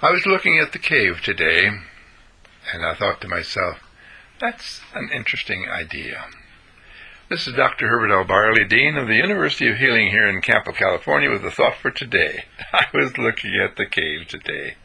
I was looking at the cave today, and I thought to myself, that's an interesting idea. This is Dr. Herbert L. Barley, Dean of the University of Healing here in Campo, California, with a thought for today. I was looking at the cave today.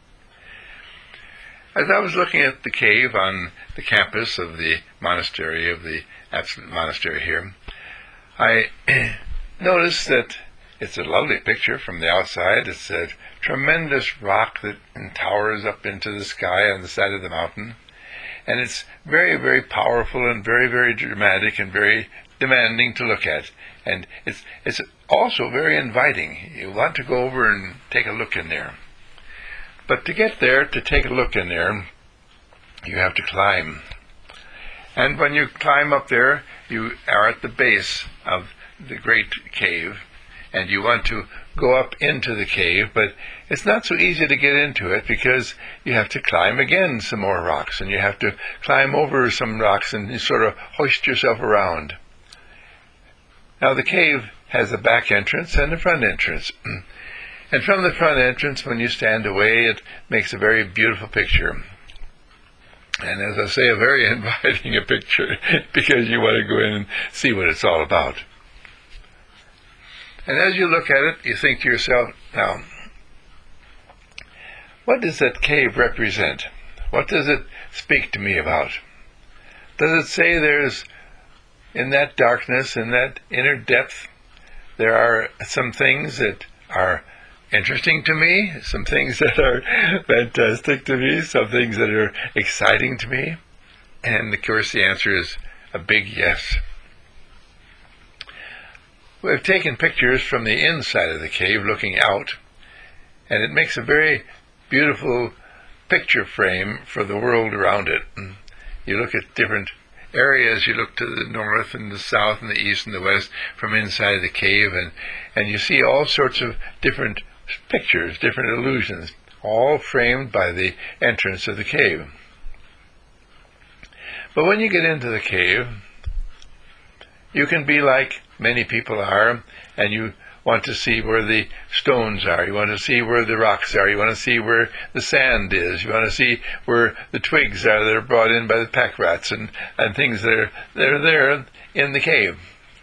As I was looking at the cave on the campus of the monastery, of the Absolute Monastery here, I noticed that it's a lovely picture from the outside. It's a tremendous rock that towers up into the sky on the side of the mountain. And it's very, very powerful and very, very dramatic and very demanding to look at. And it's also very inviting. You want to go over and take a look in there. But to get there, to take a look in there, you have to climb. And when you climb up there, you are at the base of the great cave, and you want to go up into the cave, but it's not so easy to get into it because you have to climb again some more rocks, and you have to climb over some rocks and you sort of hoist yourself around. Now the cave has a back entrance and a front entrance. And from the front entrance, when you stand away, it makes a very beautiful picture. And as I say, a very inviting a picture because you want to go in and see what it's all about. And as you look at it, you think to yourself, now, what does that cave represent? What does it speak to me about? Does it say there's, in that darkness, in that inner depth, there are some things that are interesting to me, some things that are fantastic to me, some things that are exciting to me? And of course the answer is a big yes. We've taken pictures from the inside of the cave looking out, and it makes a very beautiful picture frame for the world around it. You look at different areas, you look to the north and the south and the east and the west from inside the cave, and you see all sorts of different pictures, different illusions, all framed by the entrance of the cave. But when you get into the cave, you can be like many people are, and you want to see where the stones are, you want to see where the rocks are, you want to see where the sand is, you want to see where the twigs are that are brought in by the pack rats and things that are there in the cave.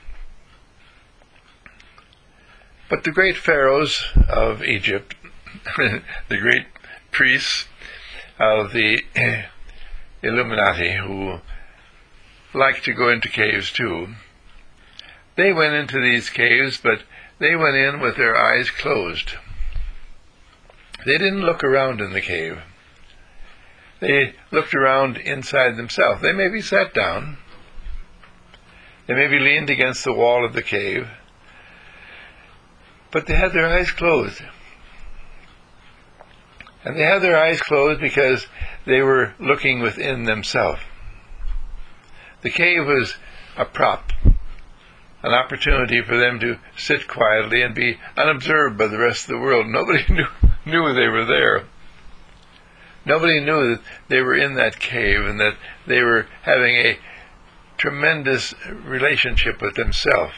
But the great pharaohs of Egypt, the great priests of the Illuminati, who like to go into caves too, they went into these caves, but they went in with their eyes closed. They didn't look around in the cave. They looked around inside themselves. They maybe sat down. They maybe leaned against the wall of the cave. But they had their eyes closed. And they had their eyes closed because they were looking within themselves. The cave was a prop, an opportunity for them to sit quietly and be unobserved by the rest of the world. Nobody knew they were there. Nobody knew that they were in that cave and that they were having a tremendous relationship with themselves,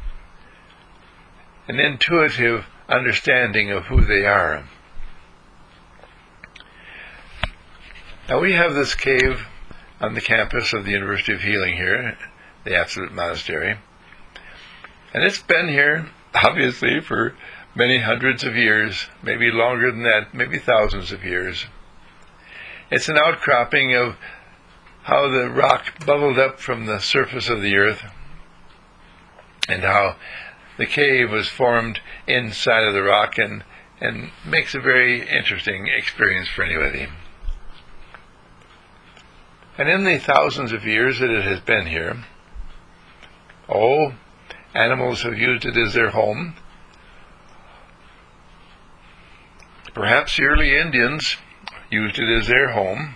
an intuitive understanding of who they are. Now we have this cave on the campus of the University of Healing here, the Absolute Monastery. And it's been here, obviously, for many hundreds of years, maybe longer than that, maybe thousands of years. It's an outcropping of how the rock bubbled up from the surface of the earth and how the cave was formed inside of the rock and makes a very interesting experience for anybody. And in the thousands of years that it has been here, animals have used it as their home. Perhaps the early Indians used it as their home.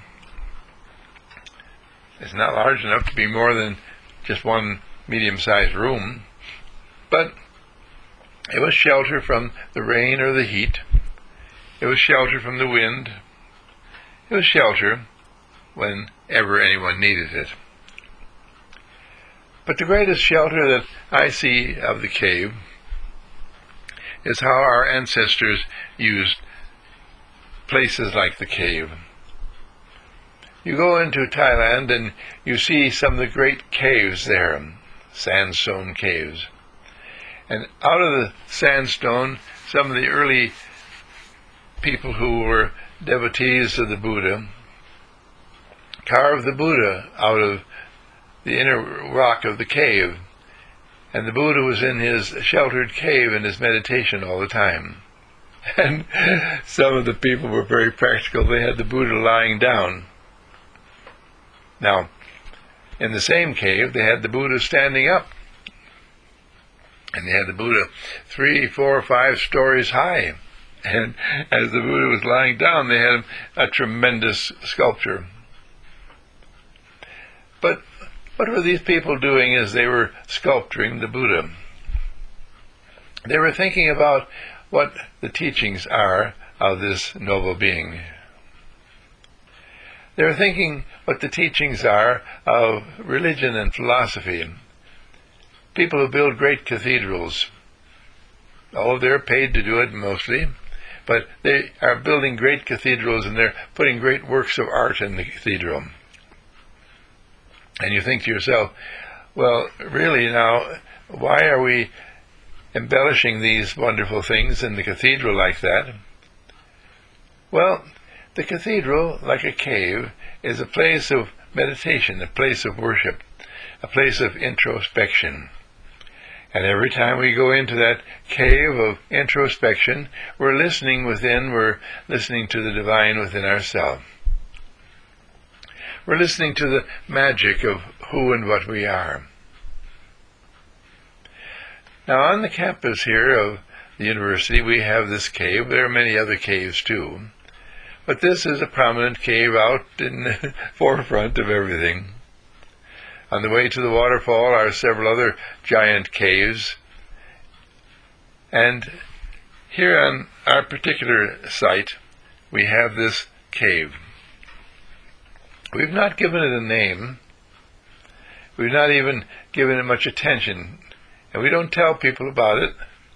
It's not large enough to be more than just one medium-sized room, but it was shelter from the rain or the heat. It was shelter from the wind. It was shelter whenever anyone needed it. But the greatest shelter that I see of the cave is how our ancestors used places like the cave. You go into Thailand and you see some of the great caves there, sandstone caves. And out of the sandstone, some of the early people who were devotees of the Buddha carved the Buddha out of the inner rock of the cave. And the Buddha was in his sheltered cave in his meditation all the time. And some of the people were very practical. They had the Buddha lying down. Now, in the same cave, they had the Buddha standing up. And they had the Buddha 3, 4, 5 stories high. And as the Buddha was lying down, they had a tremendous sculpture. But what were these people doing as they were sculpturing the Buddha? They were thinking about what the teachings are of this noble being. They were thinking what the teachings are of religion and philosophy. People who build great cathedrals, they're paid to do it mostly, but they are building great cathedrals and they're putting great works of art in the cathedral. And you think to yourself, well, really now, why are we embellishing these wonderful things in the cathedral like that? Well, the cathedral, like a cave, is a place of meditation, a place of worship, a place of introspection. And every time we go into that cave of introspection, we're listening within, we're listening to the divine within ourselves. We're listening to the magic of who and what we are. Now, on the campus here of the university, we have this cave. There are many other caves too. But this is a prominent cave out in the forefront of everything. On the way to the waterfall are several other giant caves. And here on our particular site, we have this cave. We've not given it a name. We've not even given it much attention. And we don't tell people about it.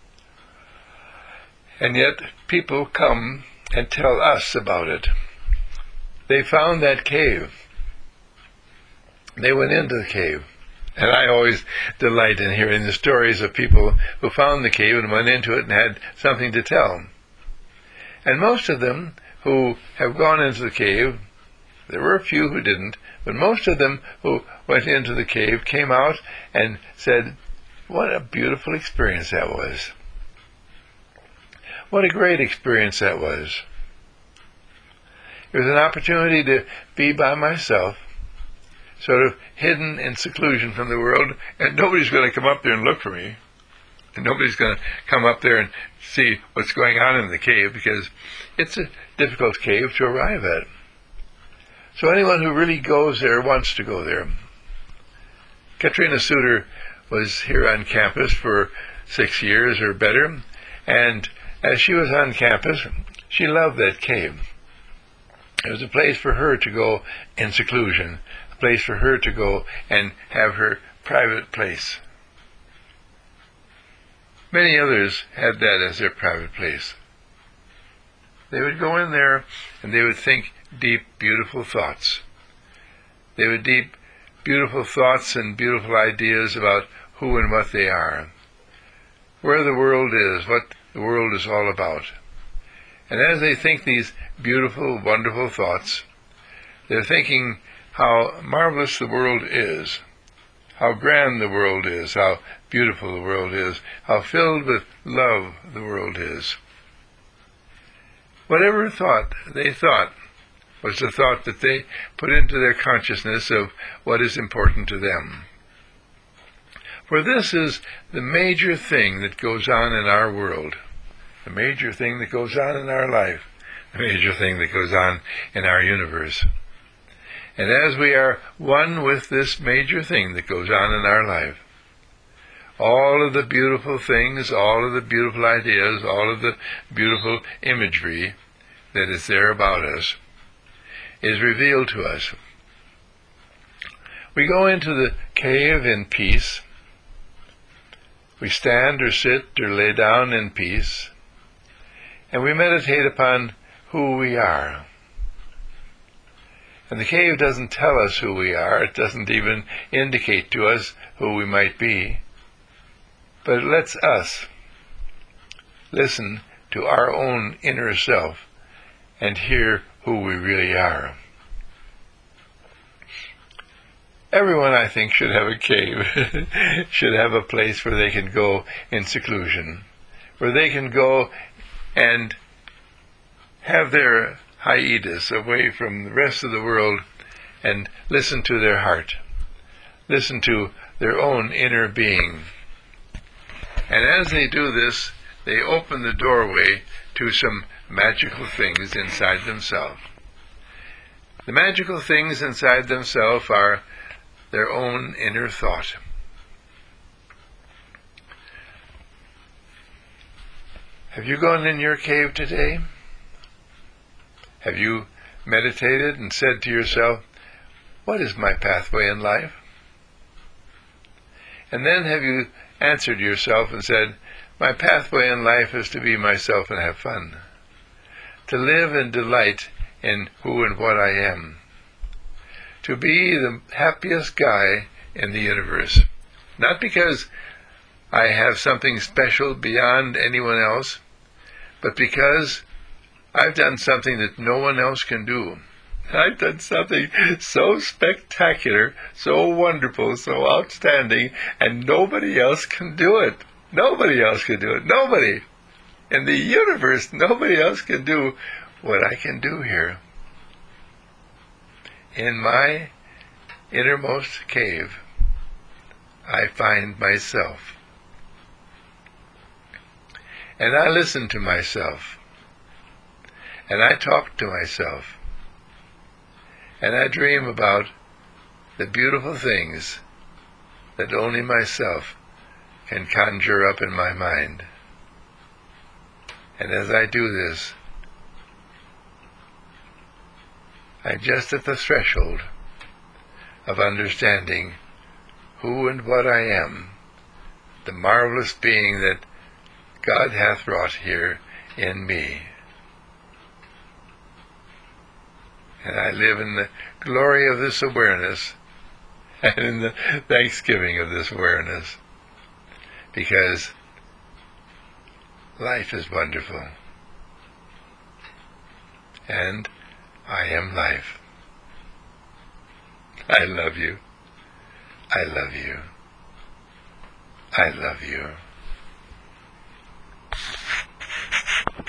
And yet people come and tell us about it. They found that cave. They went into the cave. And I always delight in hearing the stories of people who found the cave and went into it and had something to tell. And most of them who have gone into the cave, there were a few who didn't, but most of them who went into the cave came out and said, what a beautiful experience that was. What a great experience that was. It was an opportunity to be by myself, sort of hidden in seclusion from the world, and nobody's going to come up there and look for me. And nobody's going to come up there and see what's going on in the cave, because it's a difficult cave to arrive at. So anyone who really goes there wants to go there. Katrina Suter was here on campus for 6 years or better, and as she was on campus, she loved that cave. It was a place for her to go in seclusion, a place for her to go and have her private place. Many others had that as their private place. They would go in there and they would think deep, beautiful thoughts. They would deep, beautiful thoughts and beautiful ideas about who and what they are, where the world is, what the world is all about. And as they think these beautiful, wonderful thoughts, they're thinking how marvelous the world is, how grand the world is, how beautiful the world is, how filled with love the world is. Whatever thought they thought was the thought that they put into their consciousness of what is important to them. For this is the major thing that goes on in our world, the major thing that goes on in our life, the major thing that goes on in our universe. And as we are one with this major thing that goes on in our life, all of the beautiful things, all of the beautiful ideas, all of the beautiful imagery that is there about us is revealed to us. We go into the cave in peace. We stand or sit or lay down in peace, and we meditate upon who we are. And the cave doesn't tell us who we are. It doesn't even indicate to us who we might be. But it lets us listen to our own inner self and hear who we really are. Everyone, I think, should have a cave, should have a place where they can go in seclusion, where they can go and have their hiatus away from the rest of the world and listen to their heart, listen to their own inner being. And as they do this, they open the doorway to some magical things inside themselves. The magical things inside themselves are their own inner thought. Have you gone in your cave today? Have you meditated and said to yourself, what is my pathway in life? And then have you answered yourself and said, my pathway in life is to be myself and have fun, to live and delight in who and what I am, to be the happiest guy in the universe, not because I have something special beyond anyone else, but because I've done something that no one else can do. I've done something so spectacular, so wonderful, so outstanding, and nobody else can do it. Nobody else can do it. Nobody. In the universe, nobody else can do what I can do here. In my innermost cave, I find myself. And I listen to myself. And I talk to myself. And I dream about the beautiful things that only myself can conjure up in my mind. And as I do this, I'm just at the threshold of understanding who and what I am, the marvelous being that God hath wrought here in me. And I live in the glory of this awareness and in the thanksgiving of this awareness, because life is wonderful, and I am life. I love you. I love you. I love you.